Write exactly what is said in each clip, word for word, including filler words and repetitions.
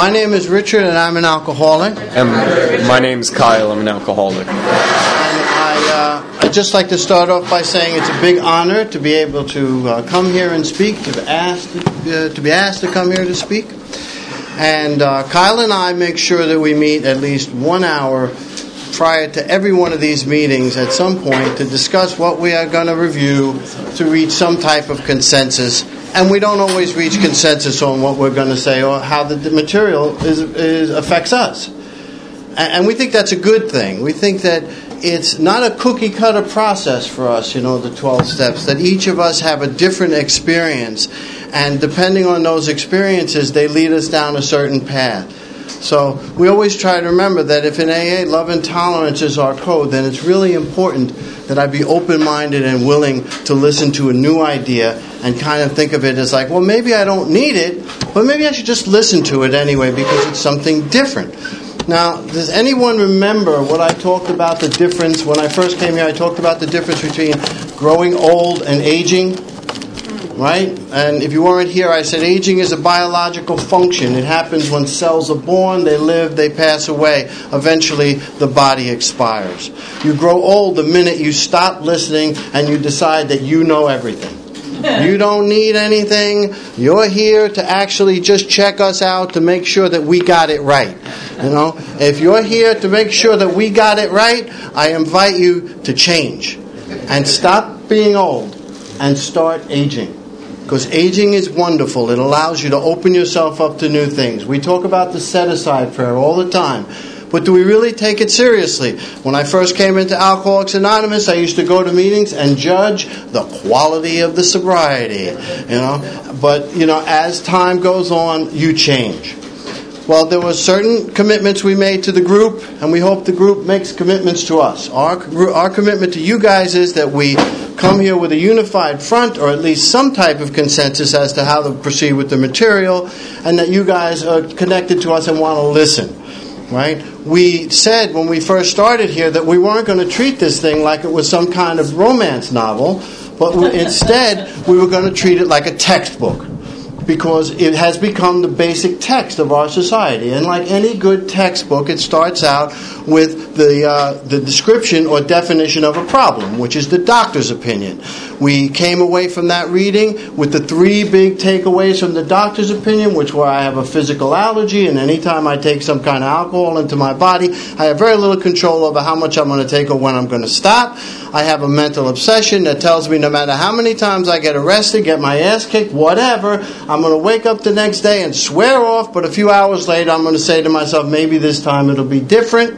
my name is Richard, and I'm an alcoholic. And my name's Kyle. I'm an alcoholic. And I, uh, I'd just like to start off by saying it's a big honor to be able to uh, come here and speak, to be asked, uh, to be asked to come here to speak. And uh, Kyle and I make sure that we meet at least one hour prior to every one of these meetings at some point to discuss what we are going to review, to reach some type of consensus. And we don't always reach consensus on what we're going to say or how the material is, is affects us. And we think that's a good thing. We think that it's not a cookie-cutter process for us, you know, the twelve steps, that each of us have a different experience. And depending on those experiences, they lead us down a certain path. So we always try to remember that if in A A love and tolerance is our code, then it's really important that I be open-minded and willing to listen to a new idea and kind of think of it as like, well, maybe I don't need it, but maybe I should just listen to it anyway because it's something different. Now, does anyone remember what I talked about the difference? When I first came here, I talked about the difference between growing old and aging. Right? And if you weren't here, I said aging is a biological function. It happens when cells are born, they live, they pass away. Eventually, the body expires. You grow old the minute you stop listening and you decide that you know everything. You don't need anything. You're here to actually just check us out to make sure that we got it right. You know, if you're here to make sure that we got it right, I invite you to change and stop being old and start aging. Because aging is wonderful. It allows you to open yourself up to new things. We talk about the set-aside prayer all the time. But do we really take it seriously? When I first came into Alcoholics Anonymous, I used to go to meetings and judge the quality of the sobriety. You know, but you know, as time goes on, you change. Well, there were certain commitments we made to the group, and we hope the group makes commitments to us. Our our commitment to you guys is that we come here with a unified front, or at least some type of consensus as to how to proceed with the material, and that you guys are connected to us and want to listen. Right? We said when we first started here that we weren't going to treat this thing like it was some kind of romance novel, but we, instead we were going to treat it like a textbook. Because it has become the basic text of our society. And like any good textbook, it starts out with the uh, the description or definition of a problem, which is the doctor's opinion. We came away from that reading with the three big takeaways from the doctor's opinion, which were I have a physical allergy, and anytime I take some kind of alcohol into my body, I have very little control over how much I'm going to take or when I'm going to stop. I have a mental obsession that tells me no matter how many times I get arrested, get my ass kicked, whatever, I'm going to wake up the next day and swear off, but a few hours later I'm going to say to myself, maybe this time it'll be different.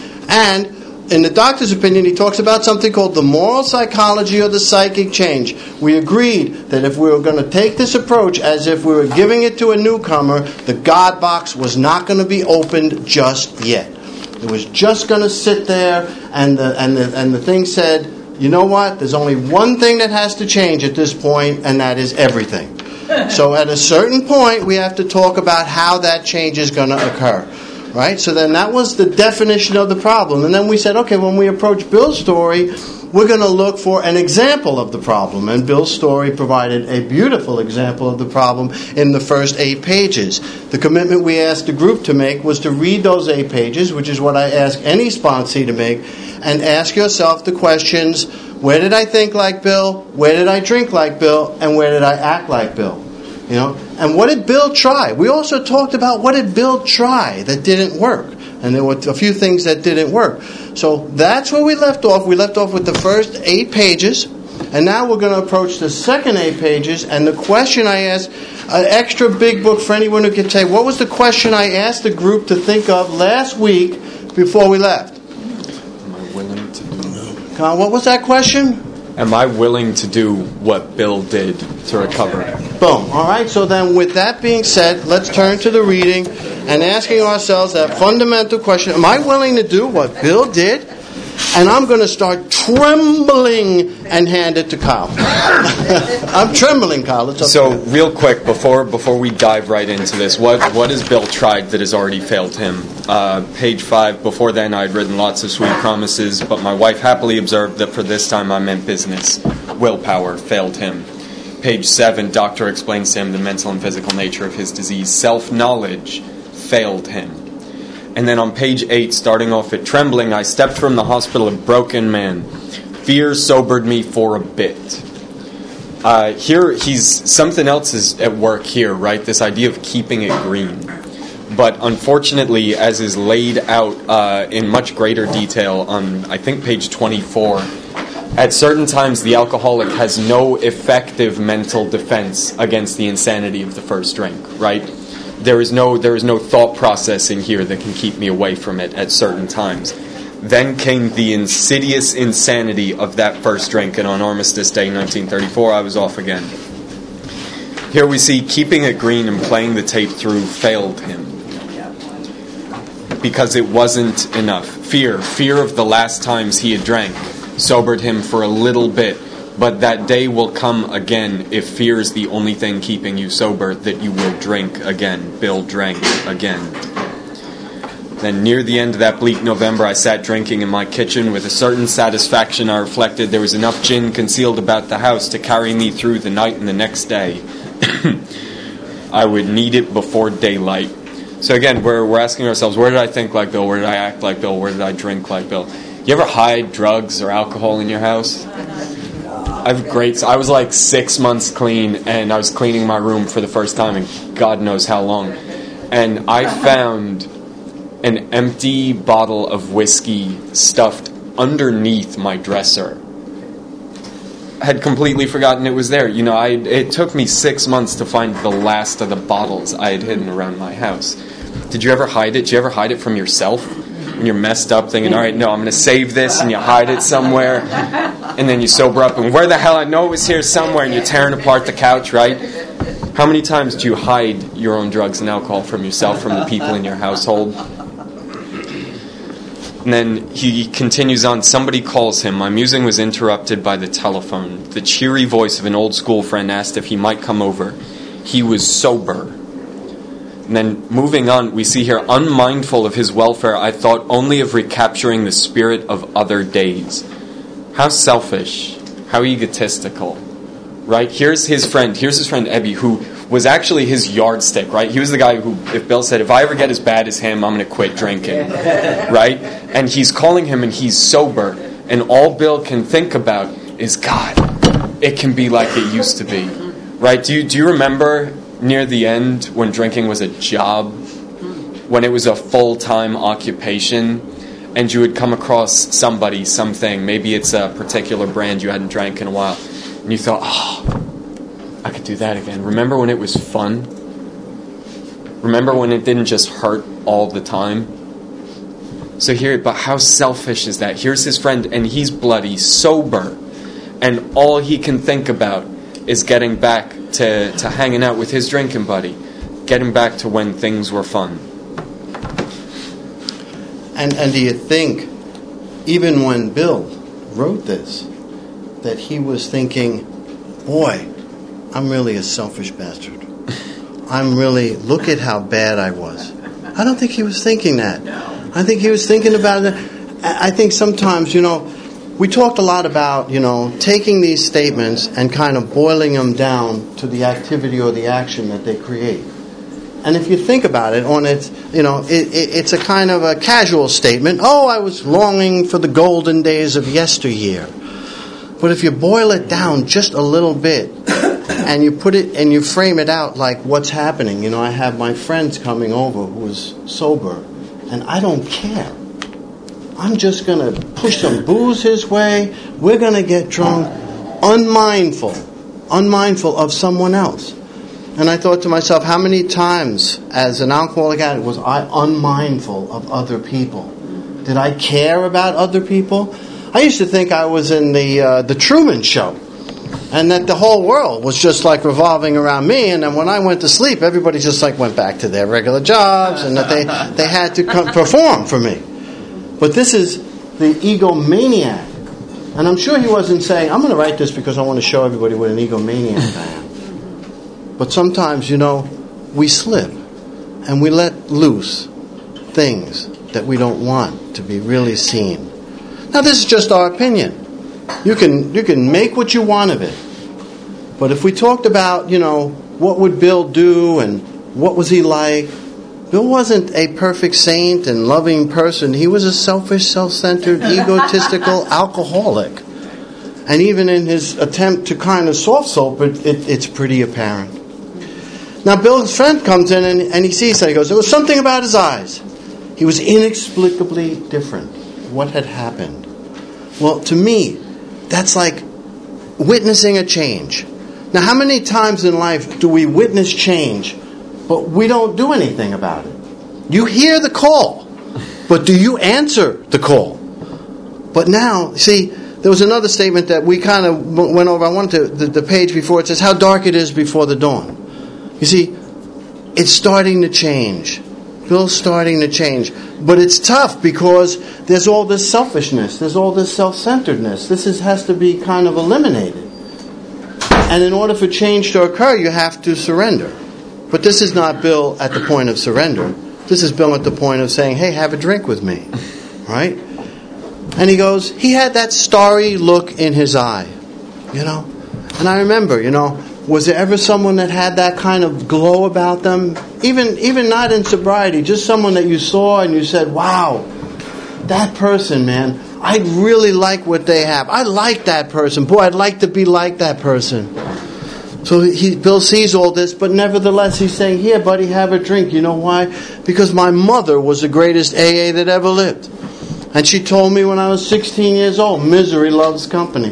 And in the doctor's opinion, he talks about something called the moral psychology or the psychic change. We agreed that if we were going to take this approach as if we were giving it to a newcomer, the God box was not going to be opened just yet. It was just going to sit there, and the, and the, and the thing said, you know what, there's only one thing that has to change at this point, and that is everything. So at a certain point, we have to talk about how that change is going to occur. Right? So then that was the definition of the problem. And then we said, okay, when we approach Bill's story, we're going to look for an example of the problem. And Bill's story provided a beautiful example of the problem in the first eight pages. The commitment we asked the group to make was to read those eight pages, which is what I ask any sponsee to make, and ask yourself the questions, where did I think like Bill? Where did I drink like Bill? And where did I act like Bill? You know, and what did Bill try? We also talked about what did Bill try that didn't work. And there were a few things that didn't work. So that's where we left off. We left off with the first eight pages. And now we're going to approach the second eight pages. And the question I asked, an extra big book for anyone who can say, what was the question I asked the group to think of last week before we left? Am I willing to do? Con, what was that question? Am I willing to do what Bill did to recover? Boom. All right. So then with that being said, let's turn to the reading and asking ourselves that fundamental question. Am I willing to do what Bill did? And I'm going to start trembling and hand it to Kyle. I'm trembling, Kyle. It's up so, to you. real quick, before before we dive right into this, what what has Bill tried that has already failed him? Uh, page five, before then I had written lots of sweet promises, but my wife happily observed that for this time I meant business. Willpower failed him. Page seven, doctor explains to him the mental and physical nature of his disease. Self-knowledge failed him. And then on page eight, starting off at trembling, I stepped from the hospital a broken man. Fear sobered me for a bit. Uh, here, he's something else is at work here, right? This idea of keeping it green. But unfortunately, as is laid out uh, in much greater detail on, I think, page twenty-four, at certain times the alcoholic has no effective mental defense against the insanity of the first drink, right? There is no there is no thought process in here that can keep me away from it at certain times. Then came the insidious insanity of that first drink, and on Armistice Day nineteen thirty-four, I was off again. Here we see keeping it green and playing the tape through failed him. Because it wasn't enough. Fear, fear of the last times he had drank, sobered him for a little bit. But that day will come again if fear is the only thing keeping you sober, that you will drink again. Bill drank again. Then near the end of that bleak November, I sat drinking in my kitchen. With a certain satisfaction, I reflected there was enough gin concealed about the house to carry me through the night and the next day. I would need it before daylight. So again, we're, we're asking ourselves, where did I think like Bill? Where did I act like Bill? Where did I drink like Bill? You ever hide drugs or alcohol in your house? I have great... I was like six months clean, and I was cleaning my room for the first time in God knows how long. And I found an empty bottle of whiskey stuffed underneath my dresser. I had completely forgotten it was there. You know, I, it took me six months to find the last of the bottles I had hidden around my house. Did you ever hide it? Did you ever hide it from yourself? When you're messed up thinking, all right, no, I'm going to save this, and you hide it somewhere, and then you sober up, and where the hell? I know it was here somewhere, and you're tearing apart the couch, right? How many times do you hide your own drugs and alcohol from yourself, from the people in your household? And then he continues on. Somebody calls him. My musing was interrupted by the telephone. The cheery voice of an old school friend asked if he might come over. He was sober. And then moving on, we see here, unmindful of his welfare, I thought only of recapturing the spirit of other days. How selfish. How egotistical. Right? Here's his friend. Here's his friend Ebby, who was actually his yardstick, right? He was the guy who, if Bill said, if I ever get as bad as him, I'm going to quit drinking, right? And he's calling him and he's sober. And all Bill can think about is, God, it can be like it used to be, right? Do you, do you remember near the end when drinking was a job, when it was a full-time occupation, and you would come across somebody, something, maybe it's a particular brand you hadn't drank in a while, and you thought, oh, I could do that again. Remember when it was fun? Remember when it didn't just hurt all the time? So here, but how selfish is that? Here's his friend, and he's bloody sober, and all he can think about is getting back to, to hanging out with his drinking buddy, getting back to when things were fun. And and do you think, even when Bill wrote this, that he was thinking, boy, I'm really a selfish bastard. I'm really, look at how bad I was. I don't think he was thinking that. I think he was thinking about it. I think sometimes, you know, we talked a lot about, you know, taking these statements and kind of boiling them down to the activity or the action that they create. And if you think about it, on its, you know, it, it, it's a kind of a casual statement. Oh, I was longing for the golden days of yesteryear. But if you boil it down just a little bit, and you put it and you frame it out like what's happening. You know, I have my friends coming over who's sober, and I don't care. I'm just going to push some booze his way. We're going to get drunk, unmindful, unmindful of someone else. And I thought to myself, how many times as an alcoholic addict was I unmindful of other people? Did I care about other people? I used to think I was in the uh, the Truman Show, and that the whole world was just like revolving around me. And then when I went to sleep, everybody just like went back to their regular jobs, and that they they had to come perform for me. But this is the egomaniac, and I'm sure he wasn't saying, "I'm going to write this because I want to show everybody what an egomaniac I am." But sometimes, you know, we slip and we let loose things that we don't want to be really seen. Now, this is just our opinion. You can you can make what you want of it. But if we talked about, you know, what would Bill do and what was he like, Bill wasn't a perfect saint and loving person. He was a selfish, self-centered, egotistical alcoholic. And even in his attempt to kind of soft soap it, it, it's pretty apparent. Now Bill's friend comes in and, and he sees that. He goes, there was something about his eyes. He was inexplicably different. What had happened? Well, to me, that's like witnessing a change. Now, how many times in life do we witness change, but we don't do anything about it? You hear the call, but do you answer the call? But now, see, there was another statement that we kind of went over. I wanted to, the, the page before, it says, how dark it is before the dawn. You see, it's starting to change. Bill's starting to change. But it's tough because there's all this selfishness. There's all this self-centeredness. This is, has to be kind of eliminated. And in order for change to occur, you have to surrender. But this is not Bill at the point of surrender. This is Bill at the point of saying, hey, have a drink with me. Right? And he goes, he had that starry look in his eye. You know? And I remember, you know, was there ever someone that had that kind of glow about them? Even even not in sobriety, just someone that you saw and you said, wow, that person, man, I'd really like what they have. I like that person. Boy, I'd like to be like that person. So he, Bill sees all this, but nevertheless he's saying, here, buddy, have a drink. You know why? Because my mother was the greatest A A that ever lived. And she told me when I was sixteen years old, misery loves company.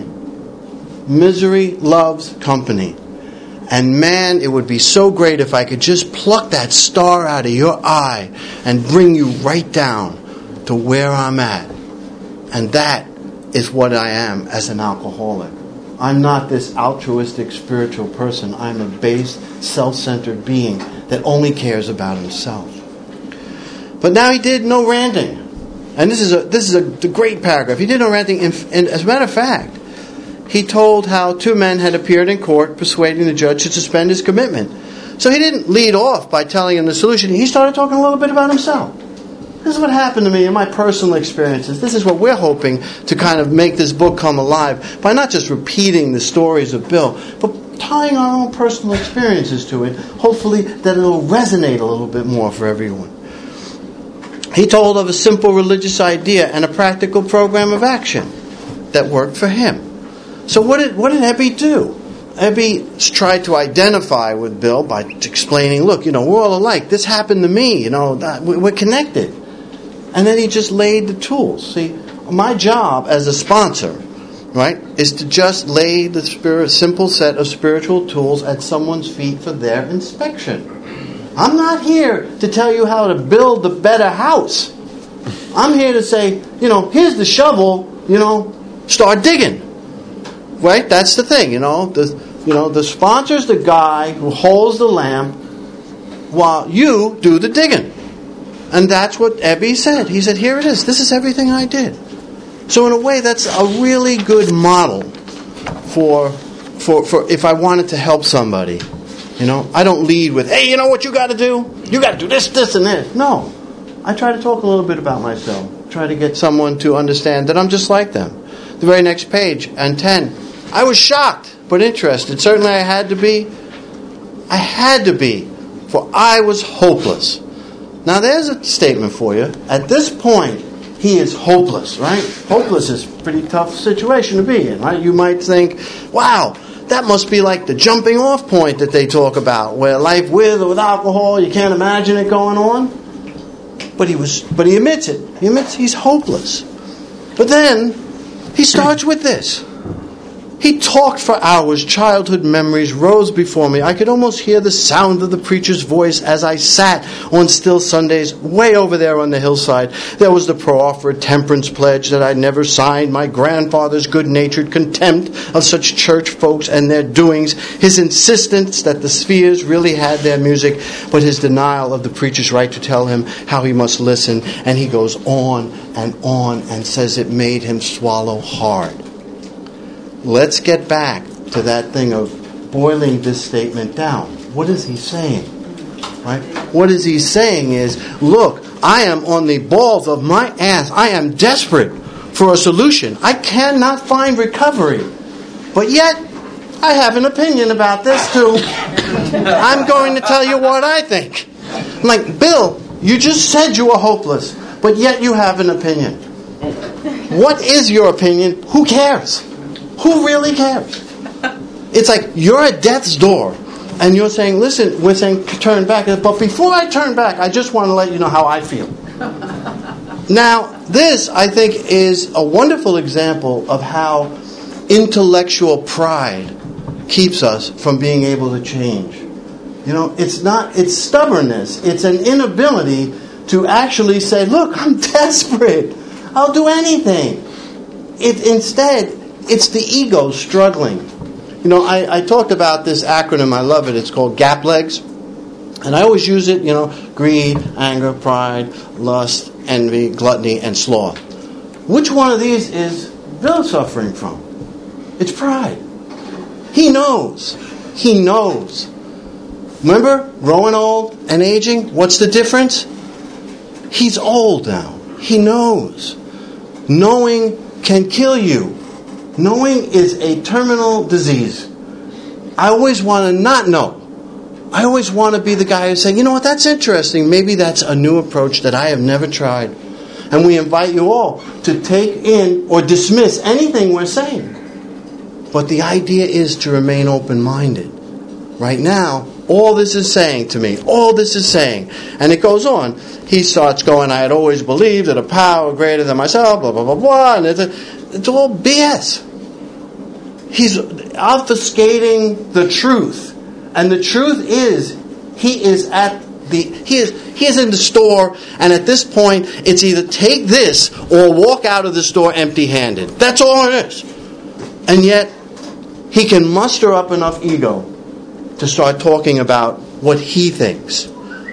Misery loves company. And man, it would be so great if I could just pluck that star out of your eye and bring you right down to where I'm at. And that is what I am as an alcoholic. I'm not this altruistic spiritual person. I'm a base, self-centered being that only cares about himself. But now he did no ranting. And this is a this is a, a great paragraph. He did no ranting. And, and as a matter of fact, he told how two men had appeared in court persuading the judge to suspend his commitment. So he didn't lead off by telling him the solution. He started talking a little bit about himself. This is what happened to me in my personal experiences. This is what we're hoping to kind of make this book come alive by not just repeating the stories of Bill, but tying our own personal experiences to it, hopefully that it'll resonate a little bit more for everyone. He told of a simple religious idea and a practical program of action that worked for him. So what did what did Ebby do? Ebby tried to identify with Bill by explaining, look, you know, we're all alike. This happened to me, you know, we're connected. And then he just laid the tools. See, my job as a sponsor, right, is to just lay the spirit, simple set of spiritual tools at someone's feet for their inspection. I'm not here to tell you how to build a better house. I'm here to say, you know, here's the shovel, you know, start digging. Right? That's the thing, you know. The you know, the sponsor's the guy who holds the lamp while you do the digging. And that's what Ebby said. He said, here it is. This is everything I did. So in a way, that's a really good model for for for if I wanted to help somebody. You know, I don't lead with, hey, you know what you got to do? You got to do this, this, and this. No. I try to talk a little bit about myself. Try to get someone to understand that I'm just like them. The very next page, and ten. I was shocked, but interested. Certainly I had to be. I had to be, for I was hopeless. Now there's a statement for you. At this point, he is hopeless, right? Hopeless is a pretty tough situation to be in, right? You might think, wow, that must be like the jumping off point that they talk about, where life with or without alcohol, you can't imagine it going on. But he was, but he admits it. He admits he's hopeless. But then he starts with this. He talked for hours. Childhood memories rose before me. I could almost hear the sound of the preacher's voice as I sat on still Sundays way over there on the hillside. There was the pro-offered temperance pledge that I'd never signed, my grandfather's good-natured contempt of such church folks and their doings, his insistence that the spheres really had their music, but his denial of the preacher's right to tell him how he must listen. And he goes on and on and says it made him swallow hard. Let's get back to that thing of boiling this statement down. What is he saying? Right? What is he saying is, look, I am on the balls of my ass. I am desperate for a solution. I cannot find recovery. But yet, I have an opinion about this too. I'm going to tell you what I think. Like, Bill, You just said you were hopeless, but yet you have an opinion. What is your opinion? Who cares? Who really cares? It's like you're at death's door, and you're saying, listen, we're saying turn back. But before I turn back, I just want to let you know how I feel. Now, this, I think, is a wonderful example of how intellectual pride keeps us from being able to change. You know, it's not, it's stubbornness. It's an inability to actually say, look, I'm desperate. I'll do anything. It, instead, it's the ego struggling. You know, I, I talked about this acronym. I love it. It's called GAPLEGS. And I always use it, you know, greed, anger, pride, lust, envy, gluttony, and sloth. Which one of these is Bill suffering from? It's pride. He knows. He knows. Remember, growing old and aging? What's the difference? He's old now. He knows. Knowing can kill you. Knowing is a terminal disease. I always want to not know. I always want to be the guy who's saying, you know what, that's interesting. Maybe that's a new approach that I have never tried. And we invite you all to take in or dismiss anything we're saying. But the idea is to remain open-minded. Right now, all this is saying to me, all this is saying, and it goes on. He starts going, I had always believed that a power greater than myself, blah, blah, blah, blah, and it's, it's all B S. He's obfuscating the truth. And the truth is, he is at the he is he is in the store, and at this point, it's either take this or walk out of the store empty-handed. That's all it is. And yet, he can muster up enough ego to start talking about what he thinks.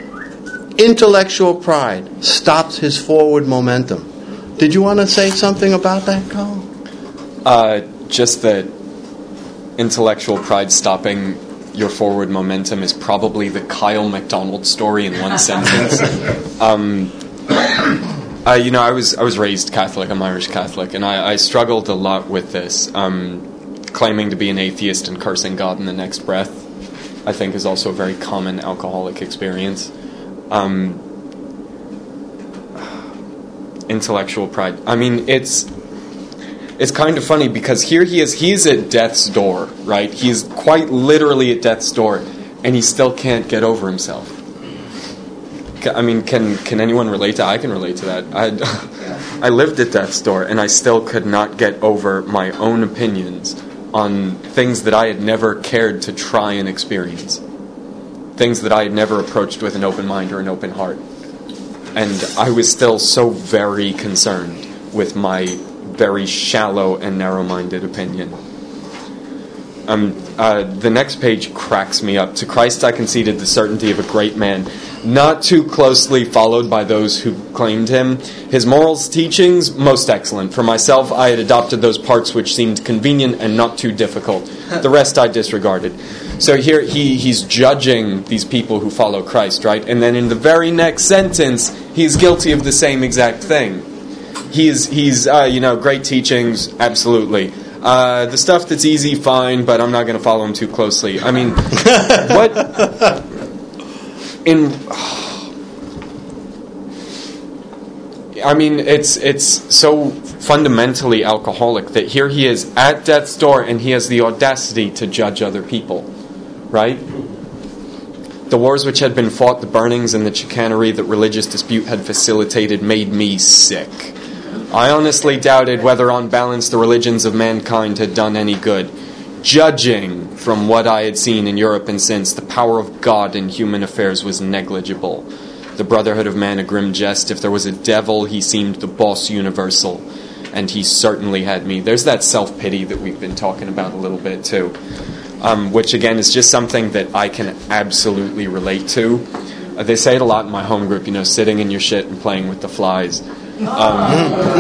Intellectual pride stops his forward momentum. Did you want to say something about that, Carl? Uh, just that intellectual pride stopping your forward momentum is probably the Kyle MacDonald story in one sentence. Um, uh, you know, I was I was raised Catholic. I'm Irish Catholic, and I, I struggled a lot with this. Um, claiming to be an atheist and cursing God in the next breath, I think, is also a very common alcoholic experience. Um, intellectual pride. I mean, it's it's kind of funny because here he is. He's at death's door, right? He's quite literally at death's door, and he still can't get over himself. I mean, can can anyone relate to? I can relate to that. I I lived at death's door, and I still could not get over my own opinions on things that I had never cared to try and experience. Things that I had never approached with an open mind or an open heart. And I was still so very concerned with my very shallow and narrow-minded opinion. Um, uh, the next page cracks me up. To Christ I conceded the certainty of a great man, not too closely followed by those who claimed him. His morals teachings, most excellent. For myself, I had adopted those parts which seemed convenient and not too difficult. The rest I disregarded. So here he, he's judging these people who follow Christ, right? And then in the very next sentence, he's guilty of the same exact thing. He's, he's uh, you know, great teachings, absolutely. Uh, the stuff that's easy, fine, but I'm not going to follow him too closely. I mean, what... In... I mean, it's it's so fundamentally alcoholic that here he is at death's door and he has the audacity to judge other people, right? The wars which had been fought, the burnings and the chicanery that religious dispute had facilitated made me sick. I honestly doubted whether on balance the religions of mankind had done any good. Judging from what I had seen in Europe and since, the power of God in human affairs was negligible. The brotherhood of man a grim jest. If there was a devil, he seemed the boss universal. And he certainly had me. There's that self-pity that we've been talking about a little bit too. Um, which again is just something that I can absolutely relate to. Uh, they say it a lot in my home group, you know, sitting in your shit and playing with the flies. Um,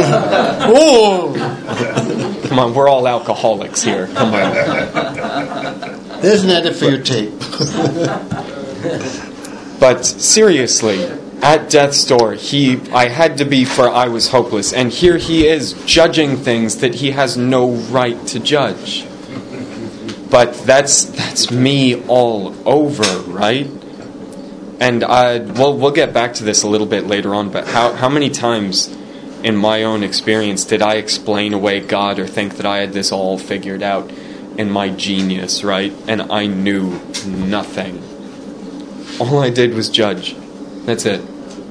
come on, we're all alcoholics here. Come on. There's an edit for your tape. But seriously, at death's door, he, I had to be, for I was hopeless. And here he is judging things that he has no right to judge. But that's that's me all over, right? And I, well, we'll get back to this a little bit later on, but how, how many times in my own experience did I explain away God or think that I had this all figured out in my genius, right? And I knew nothing. All I did was judge. That's it.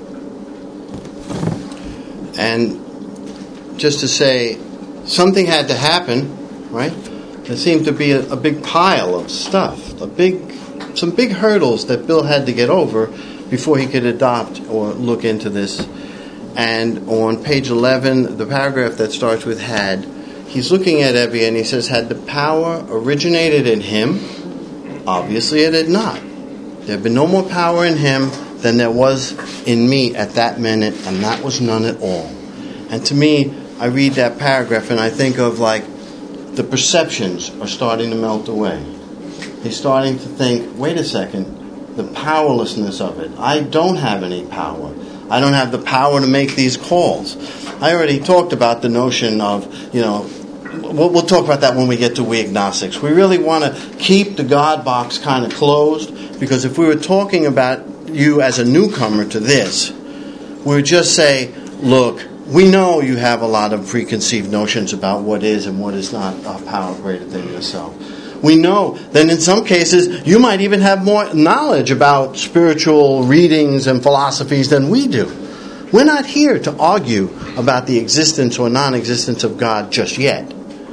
And just to say, something had to happen, right? There seemed to be a, a big pile of stuff, a big, some big hurdles that Bill had to get over before he could adopt or look into this. And on page eleven, the paragraph that starts with had, he's looking at Ebby and he says, had the power originated in him? Obviously it had not. There had been no more power in him than there was in me at that minute, and that was none at all. And to me, I read that paragraph and I think of like the perceptions are starting to melt away. He's starting to think, wait a second, the powerlessness of it. I don't have any power. I don't have the power to make these calls. I already talked about the notion of, you know, we'll, we'll talk about that when we get to we agnostics. We really want to keep the God box kind of closed, because if we were talking about you as a newcomer to this, we would just say, look, we know you have a lot of preconceived notions about what is and what is not a power greater than yourself. We know that in some cases you might even have more knowledge about spiritual readings and philosophies than we do. We're not here to argue about the existence or non-existence of God just yet.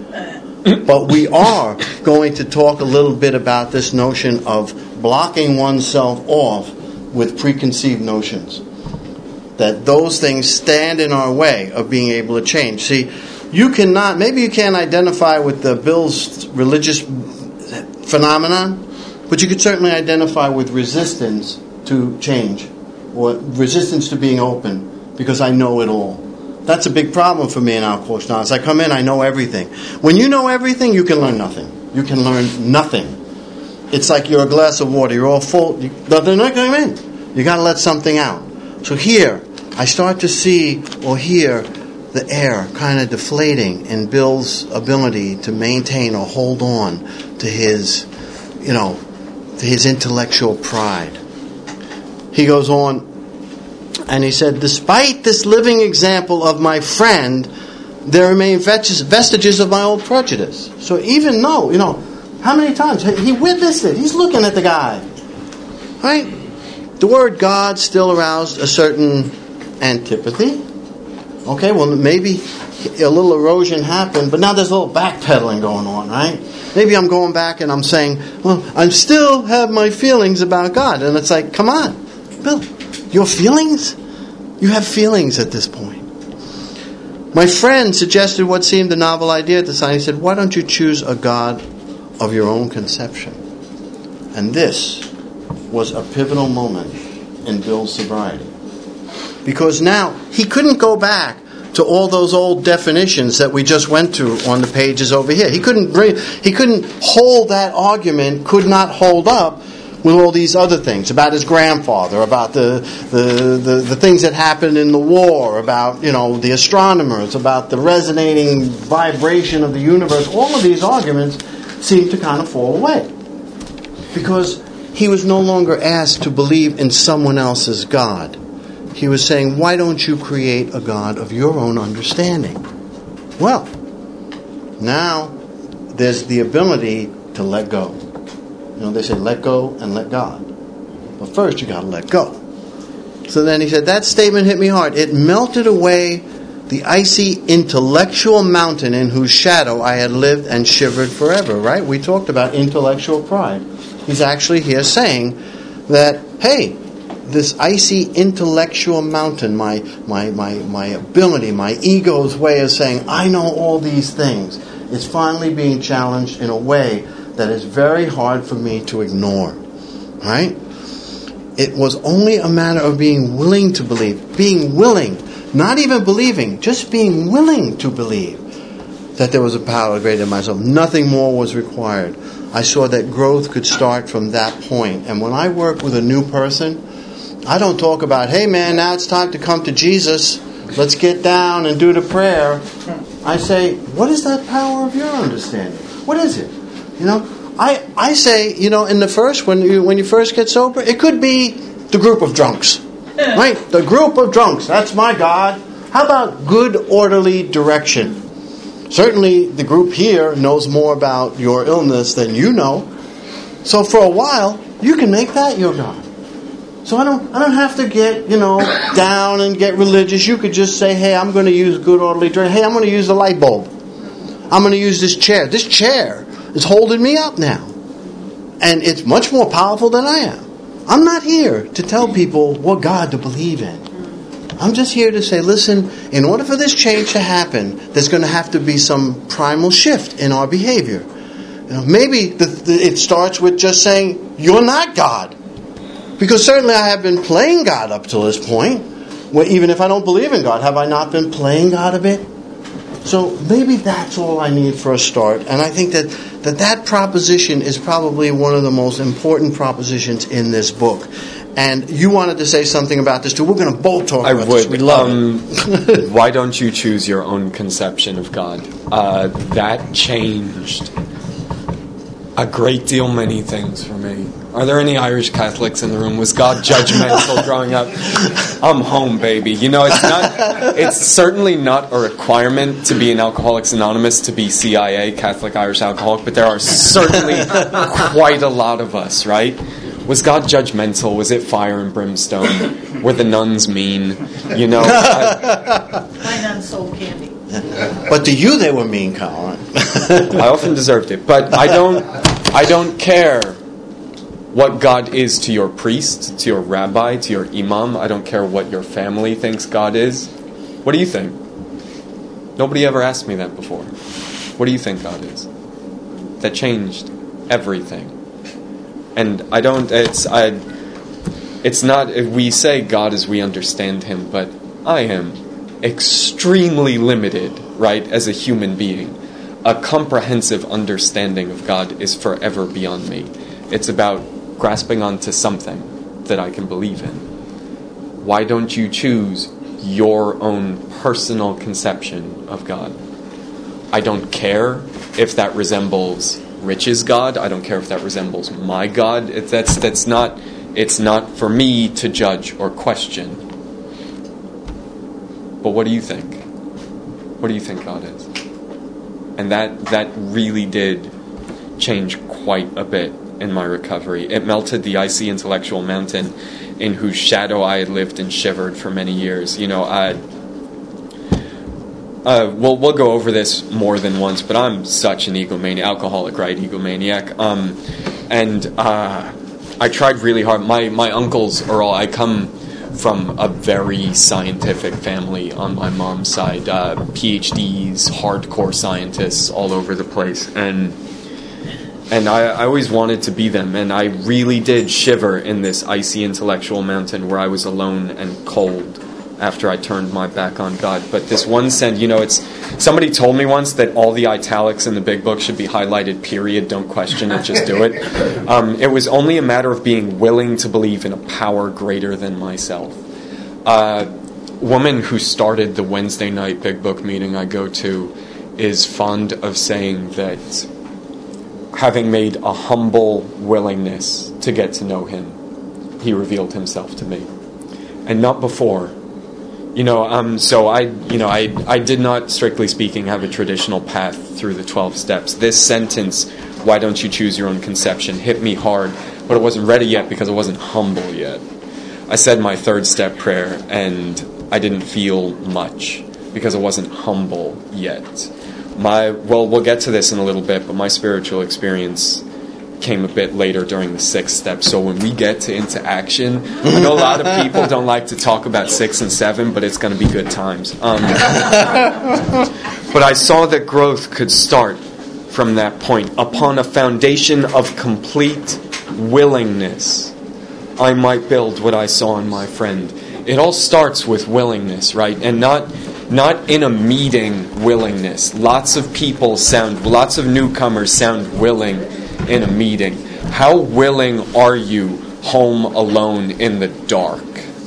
But we are going to talk a little bit about this notion of blocking oneself off with preconceived notions. That those things stand in our way of being able to change. See, you cannot, maybe you can't identify with the Bill's religious phenomenon, but you could certainly identify with resistance to change, or resistance to being open, because I know it all. That's a big problem for me in our course now. As I come in, I know everything. When you know everything, you can learn nothing. You can learn nothing. It's like you're a glass of water. You're all full. You, they're not going in. You got to let something out. So here, I start to see or hear the air kind of deflating in Bill's ability to maintain or hold on to his, you know, to his intellectual pride. He goes on and he said, despite this living example of my friend, there remain vestiges of my old prejudice. So even though, you know, how many times he witnessed it, he's looking at the guy, right? The word God still aroused a certain antipathy. Okay, well, maybe a little erosion happened, but now there's a little backpedaling going on, right? Maybe I'm going back and I'm saying, well, I still have my feelings about God. And it's like, come on, Bill, your feelings? You have feelings at this point. My friend suggested what seemed a novel idea at the time. He said, why don't you choose a God of your own conception? And this was a pivotal moment in Bill's sobriety. Because now he couldn't go back to all those old definitions that we just went through on the pages over here. He couldn't bring, he couldn't hold that argument, could not hold up with all these other things about his grandfather, about the the, the, the things that happened in the war, about, you know, the astronomers, about the resonating vibration of the universe. All of these arguments seemed to kind of fall away. Because he was no longer asked to believe in someone else's God. He was saying, why don't you create a God of your own understanding? Well, now there's the ability to let go. You know, they say let go and let God. But first you got to let go. So then he said, that statement hit me hard. It melted away the icy intellectual mountain in whose shadow I had lived and shivered forever, right? We talked about intellectual pride. He's actually here saying that, hey, this icy intellectual mountain, my, my, my, my ability, my ego's way of saying, I know all these things, is finally being challenged in a way that is very hard for me to ignore. Right? It was only a matter of being willing to believe. Being willing. Not even believing. Just being willing to believe that there was a power greater than myself. Nothing more was required. I saw that growth could start from that point. And when I work with a new person, I don't talk about, hey man, now it's time to come to Jesus. Let's get down and do the prayer. I say, what is that power of your understanding? What is it? You know, I, I say, you know, in the first, when you when you first get sober, it could be the group of drunks. Right? The group of drunks. That's my God. How about good, orderly direction? Certainly, the group here knows more about your illness than you know. So for a while, you can make that your God. So I don't I don't have to get, you know, down and get religious. You could just say, hey, I'm going to use good, orderly direction. Hey, I'm going to use the light bulb. I'm going to use this chair. This chair is holding me up now. And it's much more powerful than I am. I'm not here to tell people what God to believe in. I'm just here to say, listen, in order for this change to happen, there's going to have to be some primal shift in our behavior. You know, maybe the, the, it starts with just saying, you're not God. Because certainly I have been playing God up to this point. Well, even if I don't believe in God, have I not been playing God a bit? So maybe that's all I need for a start. And I think that that, that proposition is probably one of the most important propositions in this book. And you wanted to say something about this too. We're going to both talk I about would. this. We love um, it. Why don't you choose your own conception of God? Uh, that changed a great deal many things for me. Are there any Irish Catholics in the room? Was God judgmental growing up? I'm home, baby. You know, it's not. It's certainly not a requirement to be an Alcoholics Anonymous to be C I A, Catholic Irish Alcoholic, but there are certainly quite a lot of us, right? Was God judgmental? Was it fire and brimstone? Were the nuns mean? You know, I, My nuns sold candy. But to you they were mean, Colin. I often deserved it, but I don't. I don't care what God is to your priest, to your rabbi, to your imam. I don't care what your family thinks God is. What do you think? Nobody ever asked me that before. What do you think God is? That changed everything. And I don't, it's, I, it's not, we say God as we understand Him, but I am extremely limited, right, as a human being. A comprehensive understanding of God is forever beyond me. It's about grasping onto something that I can believe in. Why don't you choose your own personal conception of God? I don't care if that resembles Rich's God. I don't care if that resembles my God. It, that's that's not. It's not for me to judge or question. But what do you think? What do you think God is? And that that really did change quite a bit in my recovery. It melted the icy intellectual mountain in whose shadow I had lived and shivered for many years. You know, I. Uh, we'll we'll go over this more than once, but I'm such an egomaniac, alcoholic, right? Egomaniac, um, and uh, I tried really hard. My my uncles are all. I come from a very scientific family on my mom's side, uh, PhDs, hardcore scientists all over the place, and and I, I always wanted to be them, and I really did shiver in this icy intellectual mountain where I was alone and cold after I turned my back on God. But this one send, you know, it's somebody told me once that all the italics in the big book should be highlighted, period. Don't question it, just do it. Um, it was only a matter of being willing to believe in a power greater than myself. A uh, woman who started the Wednesday night big book meeting I go to is fond of saying that having made a humble willingness to get to know Him, He revealed Himself to me. And not before. You know, um, so I, you know, I, I did not, strictly speaking, have a traditional path through the twelve steps. This sentence, why don't you choose your own conception, hit me hard, but it wasn't ready yet because I wasn't humble yet. I said my third step prayer, and I didn't feel much because I wasn't humble yet. My, well, we'll get to this in a little bit, but my spiritual experience came a bit later during the sixth step. So when we get to into action, I know a lot of people don't like to talk about six and seven, but it's going to be good times. Um, but I saw that growth could start from that point. Upon a foundation of complete willingness, I might build what I saw in my friend. It all starts with willingness, right? And not not in a meeting willingness. Lots of people sound, lots of newcomers sound willing in a meeting. How willing are you home alone in the dark?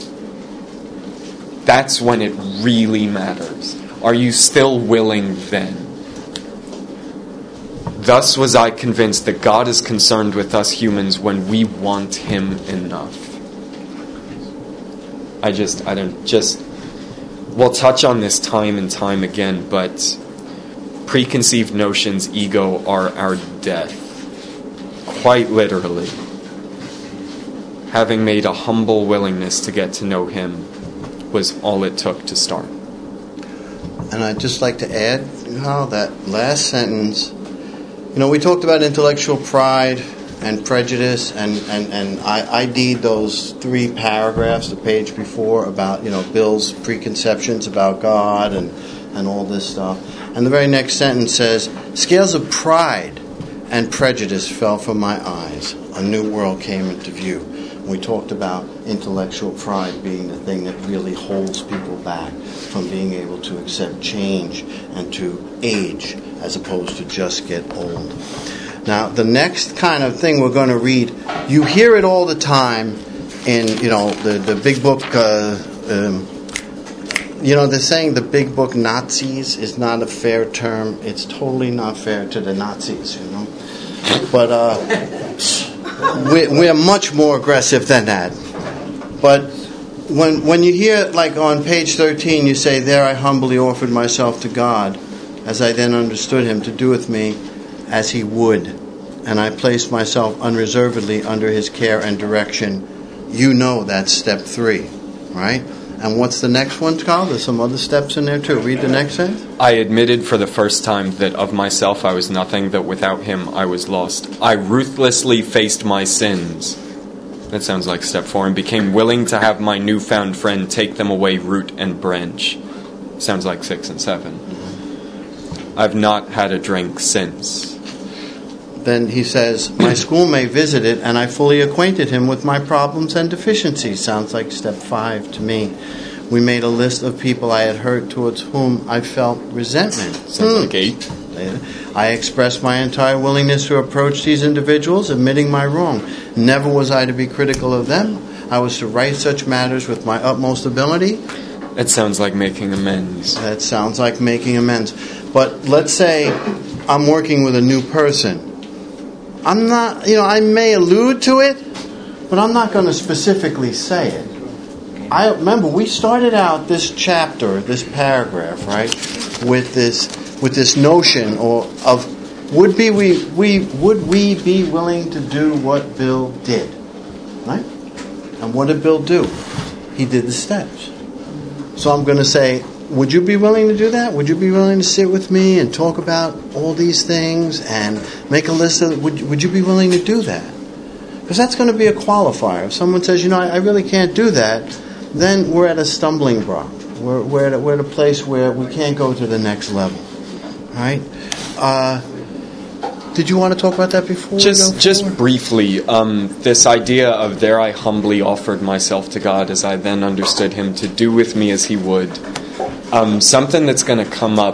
That's when it really matters. Are you still willing then? Thus was I convinced that God is concerned with us humans when we want Him enough. I just, I don't, just, we'll touch on this time and time again, but preconceived notions, ego, are our death. Quite literally. Having made a humble willingness to get to know him was all it took to start. And I'd just like to add, how that last sentence, you know, we talked about intellectual pride and prejudice, and, and, and I, I did those three paragraphs the page before about, you know, Bill's preconceptions about God and, and all this stuff. And the very next sentence says, scales of pride and prejudice fell from my eyes. A new world came into view. We talked about intellectual pride being the thing that really holds people back from being able to accept change and to age as opposed to just get old. Now, the next kind of thing we're going to read, you hear it all the time in, you know, the, the big book, uh, um, you know, they're saying the big book Nazis is not a fair term. It's totally not fair to the Nazis, you know. But uh, we're, we're much more aggressive than that. But when when you hear, like on page thirteen, you say, there I humbly offered myself to God, as I then understood him, to do with me as he would, and I placed myself unreservedly under his care and direction. You know that's step three, right? And what's the next one, Carl? There's some other steps in there too. Read the next sentence. I admitted for the first time that of myself I was nothing, that without him I was lost. I ruthlessly faced my sins. That sounds like step four. And became willing to have my newfound friend take them away root and branch. Sounds like six and seven. I've not had a drink since. Then he says, my schoolmate visited and I fully acquainted him with my problems and deficiencies. Sounds like step five to me. We made a list of people I had hurt towards whom I felt resentment. Sounds hmm. like eight. I expressed my entire willingness to approach these individuals, admitting my wrong. Never was I to be critical of them. I was to right such matters with my utmost ability. That sounds like making amends. That sounds like making amends. But let's say I'm working with a new person. I'm not, you know, I may allude to it, but I'm not going to specifically say it. I remember we started out this chapter, this paragraph, right, with this with this notion or of would be we we would we be willing to do what Bill did, right? And what did Bill do? He did the steps. So I'm going to say, would you be willing to do that? Would you be willing to sit with me and talk about all these things and make a list of, would, would you be willing to do that? Because that's going to be a qualifier. If someone says, you know, I, I really can't do that, then we're at a stumbling block. We're, we're, at a, we're at a place where we can't go to the next level. Right? Uh, did you want to talk about that before? Just, just briefly, um, this idea of there I humbly offered myself to God as I then understood him to do with me as he would. Um, something that's going to come up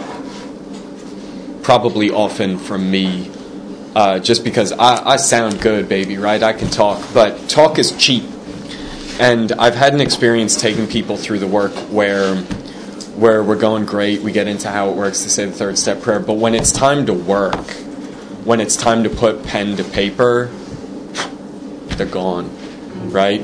probably often from me, uh, just because I, I sound good, baby, right? I can talk, but talk is cheap. And I've had an experience taking people through the work where where we're going great, we get into how it works to say the third step prayer, but when it's time to work, when it's time to put pen to paper, they're gone, right?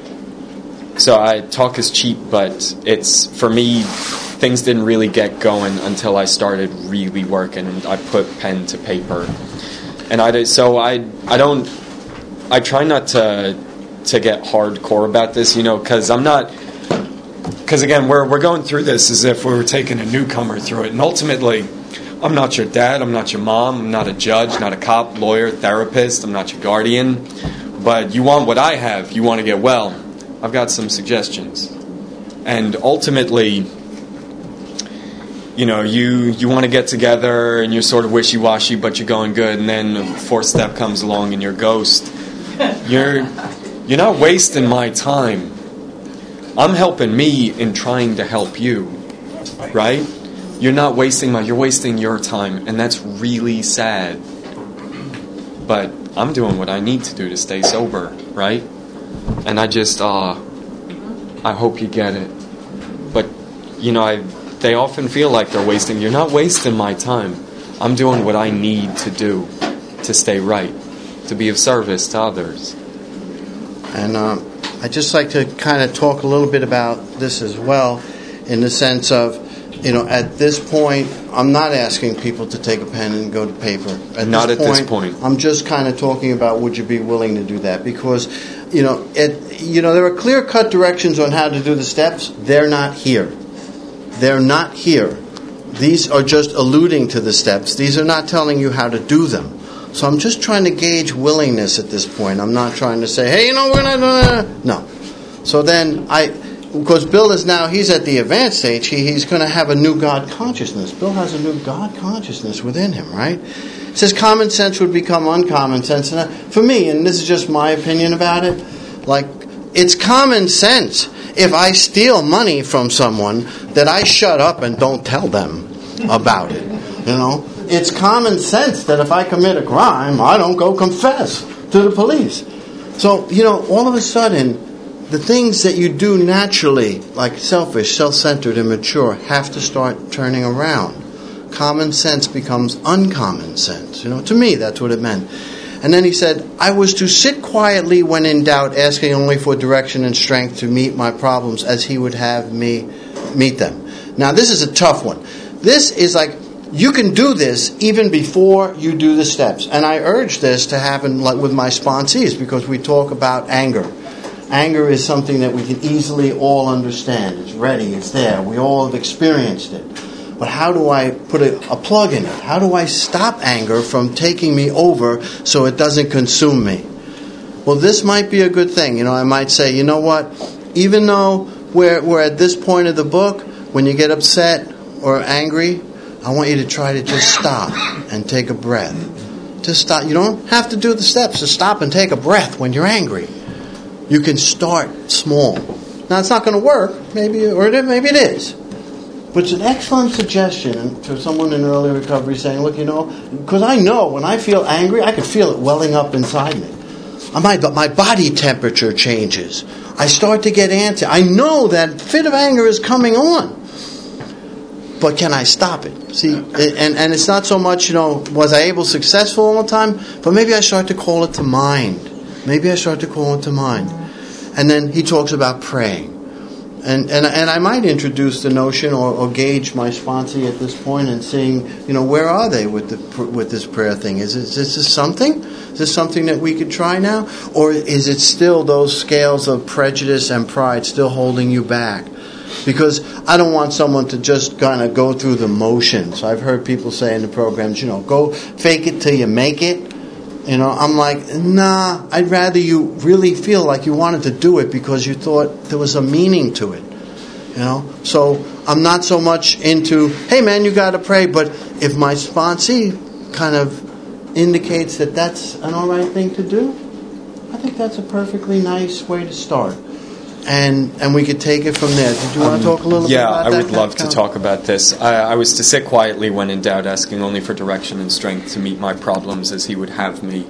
So I talk is cheap, but it's, for me, things didn't really get going until I started really working and I put pen to paper. And I did, so I I don't I try not to to get hardcore about this, you know, because I'm not, because again we're we're going through this as if we were taking a newcomer through it, and ultimately I'm not your dad, I'm not your mom, I'm not a judge, not a cop, lawyer, therapist, I'm not your guardian, but you want what I have, you want to get well. I've got some suggestions, and ultimately, you know, you, you want to get together and you're sort of wishy-washy, but you're going good, and then a fourth step comes along and you're ghost. You're you're not wasting my time. I'm helping me in trying to help you, right? You're not wasting my, you're wasting your time, and that's really sad. But I'm doing what I need to do to stay sober, right? And I just, uh, I hope you get it. But, you know, I, they often feel like they're wasting. You're not wasting my time. I'm doing what I need to do to stay right, to be of service to others. And uh, I'd just like to kind of talk a little bit about this as well, in the sense of, you know, at this point, I'm not asking people to take a pen and go to paper. At not this at point, this point. I'm just kind of talking about, would you be willing to do that? Because, you know, it, you know, there are clear-cut directions on how to do the steps. They're not here. They're not here. These are just alluding to the steps. These are not telling you how to do them. So I'm just trying to gauge willingness at this point. I'm not trying to say, hey, you know, we're not... No. So then I... Because Bill is now, he's at the advanced stage, he, he's going to have a new God consciousness. Bill has a new God consciousness within him, right? It says common sense would become uncommon sense. And for me, and this is just my opinion about it, like, it's common sense if I steal money from someone that I shut up and don't tell them about it, you know? It's common sense that if I commit a crime, I don't go confess to the police. So, you know, all of a sudden, the things that you do naturally, like selfish, self-centered, immature, have to start turning around. Common sense becomes uncommon sense. You know, to me, that's what it meant. And then he said, I was to sit quietly when in doubt, asking only for direction and strength to meet my problems as he would have me meet them. Now, this is a tough one. This is like, you can do this even before you do the steps. And I urge this to happen like with my sponsees, because we talk about anger. Anger is something that we can easily all understand. It's ready, it's there. We all have experienced it. But how do I put a, a plug in it? How do I stop anger from taking me over so it doesn't consume me? Well, this might be a good thing. You know, I might say, you know what? Even though we're, we're at this point of the book, when you get upset or angry, I want you to try to just stop and take a breath. Just stop. You don't have to do the steps to stop and take a breath when you're angry. You can start small. Now, it's not going to work, maybe, or maybe it is. But it's an excellent suggestion to someone in early recovery saying, look, you know, because I know when I feel angry, I can feel it welling up inside me. My, my body temperature changes. I start to get antsy. I know that fit of anger is coming on. But can I stop it? See, and, and it's not so much, you know, was I able successful all the time? But maybe I start to call it to mind. Maybe I start to call it to mind. And then he talks about praying. And and and I might introduce the notion or, or gauge my sponsee at this point and seeing, you know, where are they with the with this prayer thing? Is, it, is this something? Is this something that we could try now? Or is it still those scales of prejudice and pride still holding you back? Because I don't want someone to just kind of go through the motions. I've heard people say in the programs, you know, go fake it till you make it. You know, I'm like, nah, I'd rather you really feel like you wanted to do it because you thought there was a meaning to it. You know, so I'm not so much into, hey man, you got to pray, but if my sponsee kind of indicates that that's an all right thing to do, I think that's a perfectly nice way to start. And and we could take it from there. Did you want to talk a little yeah, bit about I that? Yeah, I would love to talk about this. I, I was to sit quietly when in doubt, asking only for direction and strength to meet my problems as he would have me.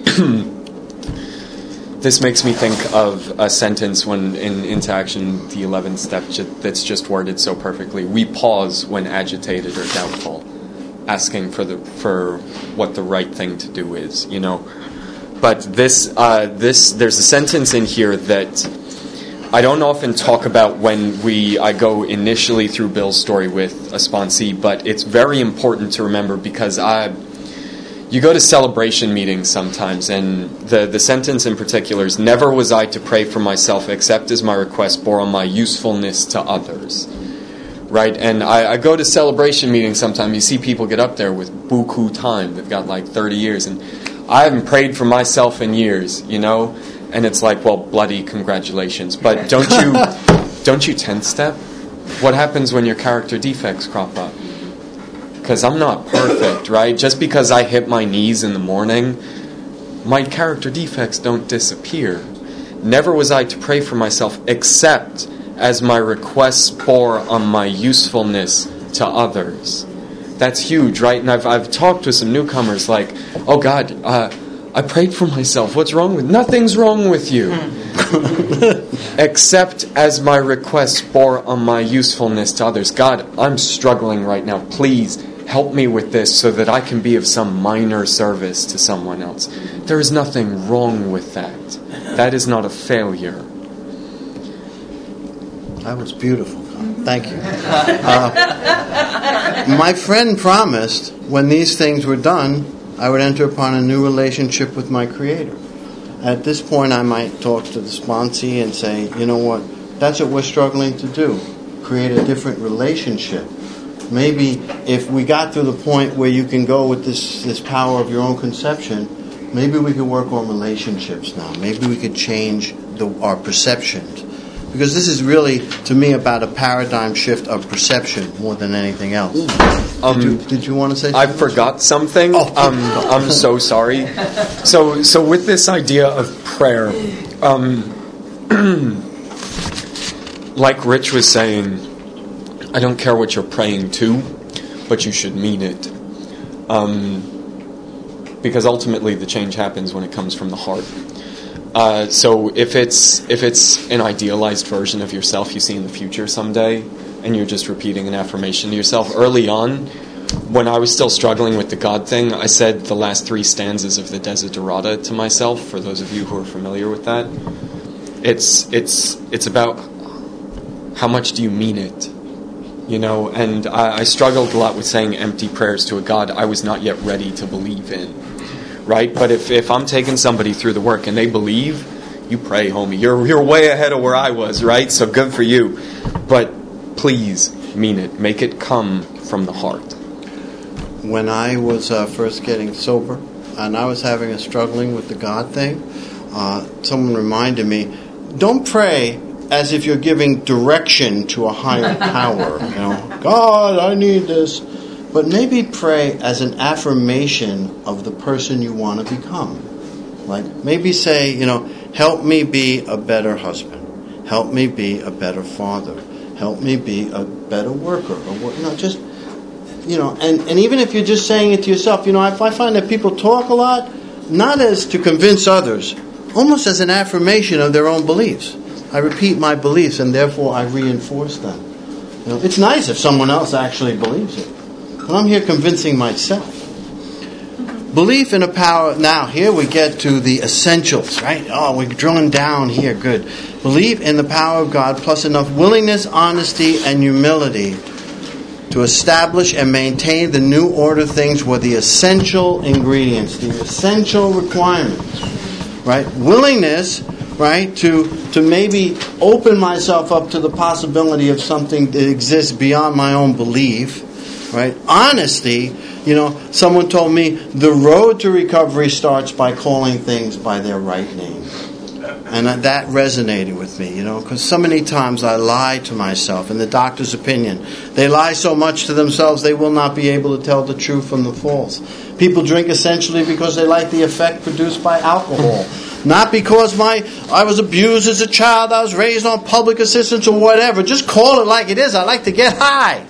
This makes me think of a sentence when in Into Action, the eleventh step, that's just worded so perfectly. We pause when agitated or doubtful, asking for the for what the right thing to do is, you know. But this uh, this there's a sentence in here that I don't often talk about when we I go initially through Bill's story with a sponsee, but it's very important to remember because I you go to celebration meetings sometimes, and the, the sentence in particular is, never was I to pray for myself except as my request bore on my usefulness to others. Right? And I, I go to celebration meetings sometimes, you see people get up there with buku time, they've got like thirty years, and I haven't prayed for myself in years, you know? And it's like, well, bloody congratulations. But don't you don't you tenth step? What happens when your character defects crop up? Because I'm not perfect, right? Just because I hit my knees in the morning, my character defects don't disappear. Never was I to pray for myself except as my requests bore on my usefulness to others. That's huge, right? And I've I've talked with some newcomers like, oh God, uh, I prayed for myself. What's wrong with nothing's wrong with you. Except as my requests bore on my usefulness to others. God, I'm struggling right now. Please help me with this so that I can be of some minor service to someone else. There is nothing wrong with that. That is not a failure. That was beautiful. Thank you. Uh, my friend promised when these things were done, I would enter upon a new relationship with my Creator. At this point, I might talk to the sponsee and say, you know what, that's what we're struggling to do, create a different relationship. Maybe if we got to the point where you can go with this, this power of your own conception, maybe we could work on relationships now. Maybe we could change the, our perceptions. Because this is really, to me, about a paradigm shift of perception more than anything else. Um, did, you, did you want to say something? I forgot something. Oh, um, I'm so sorry. So, so with this idea of prayer, um, like Rich was saying, I don't care what you're praying to, but you should mean it. Um, because ultimately the change happens when it comes from the heart. Uh, so if it's if it's an idealized version of yourself you see in the future someday, and you're just repeating an affirmation to yourself, early on, when I was still struggling with the God thing, I said the last three stanzas of the Desiderata to myself, for those of you who are familiar with that. It's it's it's about how much do you mean it? You know, and I, I struggled a lot with saying empty prayers to a God I was not yet ready to believe in. Right? But if, if I'm taking somebody through the work and they believe, you pray, homie. You're you're way ahead of where I was, right? So good for you. But please mean it. Make it come from the heart. When I was uh, first getting sober and I was having a struggling with the God thing, uh, someone reminded me, don't pray as if you're giving direction to a higher power. You know, God, I need this. But maybe pray as an affirmation of the person you want to become. Like maybe say, you know, help me be a better husband. Help me be a better father. Help me be a better worker. Or what, you know, just, you know, and, and even if you're just saying it to yourself, you know, I, I find that people talk a lot, not as to convince others, almost as an affirmation of their own beliefs. I repeat my beliefs and therefore I reinforce them. You know, it's nice if someone else actually believes it. But I'm here convincing myself. Belief in a power. Now, here we get to the essentials, right? Oh, we're drilling down here. Good. Belief in the power of God plus enough willingness, honesty, and humility to establish and maintain the new order of things were the essential ingredients, the essential requirements, right? Willingness, right, to, to maybe open myself up to the possibility of something that exists beyond my own belief. Right? Honesty, you know, someone told me the road to recovery starts by calling things by their right name. And that resonated with me, you know, because so many times I lie to myself, in the doctor's opinion. They lie so much to themselves they will not be able to tell the true from the false. People drink essentially because they like the effect produced by alcohol. Not because my I was abused as a child, I was raised on public assistance or whatever. Just call it like it is. I like to get high.